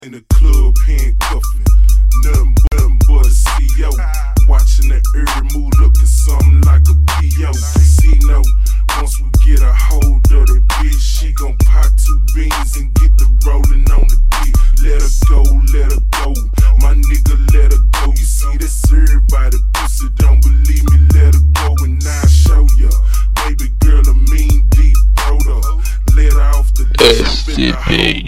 In the club, handcuffing, nothing but a CO. Watching the early move, looking something like a PO. Casino, once we get a hold of the bitch, she gon' pop 2 beans and get the rolling on the dick. Let her go, let her go. My nigga, let her go. You see, that's everybody. Pussy don't believe me, let her go. And now I show ya. Baby girl, a mean deep throater. Let her off the SCP,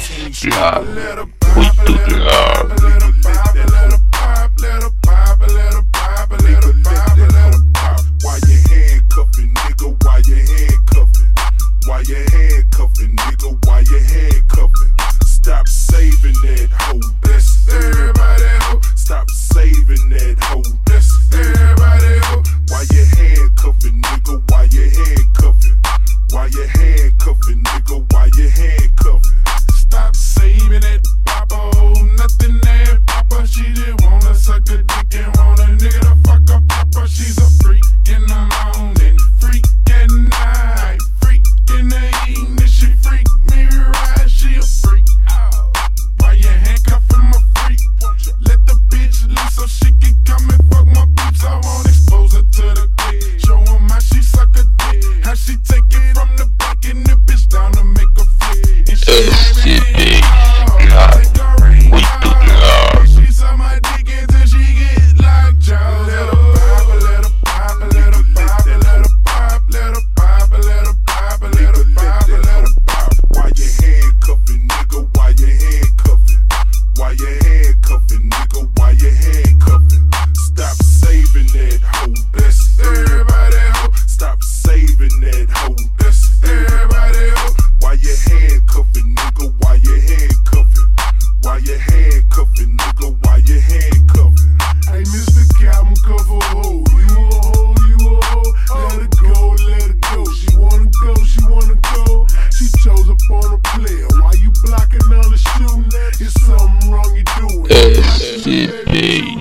we do love. Let her pop, let her pop, let her pop, let her pop, let her pop, let her pop. Why you handcuffing, nigga? Why you handcuffing? Why you handcuffing, nigga? Why you handcuffing? Stop saving that hoe. That's everybody hoe. Stop saving that hoe. That's everybody hoe. Why you handcuffing, nigga? Why you handcuffing? Why you handcuffing, nigga? Why you handcuffing? Stop saving it, papa. Nothing there, papa. She just wanna suck a dick and want a nigga to fuck up, papa. She's a freak in the morning, freak at night, freak in the evening. She freak me right, she a freak. Why you handcuffing my freak? Let the bitch loose so she can come and fuck my peeps. I won't expose her to the clique. Show 'em how she suck a dick, how she take it from the back and the bitch down to make a flip. And she SCP, we do love. she suck my dick until she get like Joe. Let her pop, let her pop, let her pop, let her pop, let her pop, let her pop, let her pop, let her pop. Why you handcuffing, nigga? Why you handcuffing? Why you handcuffing, nigga? Why you handcuffing? Stop saving that hoe. That's everybody hoe. Stop saving that hoe. That's everybody hoe. Why you handcuffing, nigga? Why you handcuffing? Why you handcuffing, nigga? Why you handcuffing? Hey, Mr. Calvin, cover a hoe. You a hoe, you a hoe. Let her go, let her go. She wanna go, she wanna go. She chose upon a player. Why you blocking all the shooting? It's something wrong you doing. SCP,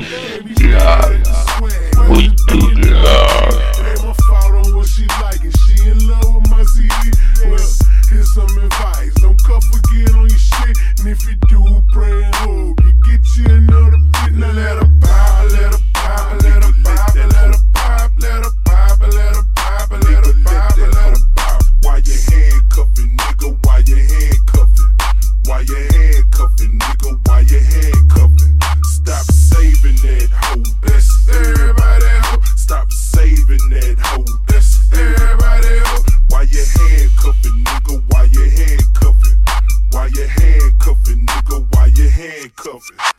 we do love. It ain't my fault on what she liking. She in love with my CD. Well, here's some advice. Don't cuff again on your shit. And if you do, pray and hope you get you another bitch. Now let her pop, let her pop, let her pop, let her pop, let her pop, let her pop, let her pop, let her pop. Why you handcuffing, nigga? Why you handcuffing? Why you handcuffing, nigga? Why you handcuffing? Stop saving that hoe. That's everybody hoe. Stop saving that hoe. That's everybody hoe. Why you handcuffing, nigga? Why you handcuffing? Why you handcuffing, nigga? Why you handcuffing?